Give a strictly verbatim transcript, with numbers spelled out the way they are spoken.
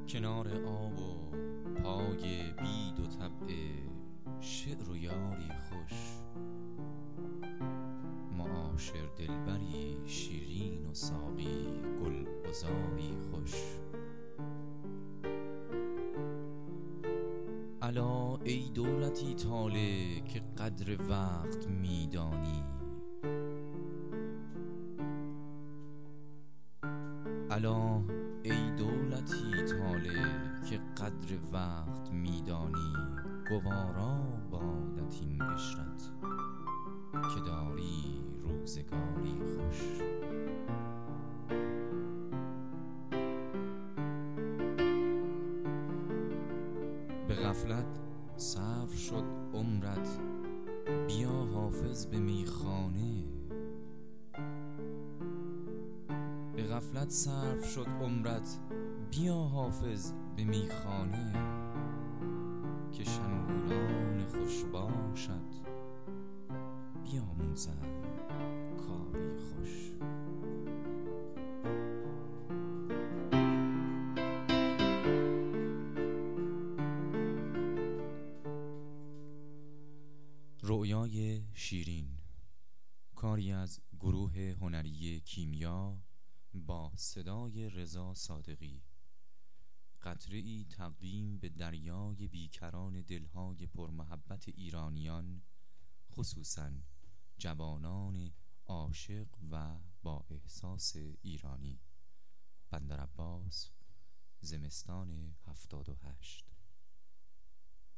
کنار آب و پای بید و طبع شعر و یاری خوش، معاشر دلبری شیرین و ساقی گل عذاری خوش. الا ای دولتی طالع که قدر وقت میدانی، الا ای دولتی طالع که قدر وقت میدانی، گوارا بادت این عشرت که داری روزگاری خوش. به غفلت صرف شد عمرت، بیا حافظ به میخانه. به غفلت صرف شد عمرت، بیا حافظ به میخانه. که شنگولان خوش باشد بیاموزند کاری خوش. رؤیای شیرین، کاری از گروه هنری کیمیا با صدای رضا صادقی. قطره‌ای تقدیم به دریای بیکران دلهای پرمحبت ایرانیان، خصوصاً جوانان عاشق و با احساس ایرانی. بندر عباس، زمستان هفتاد و هشت.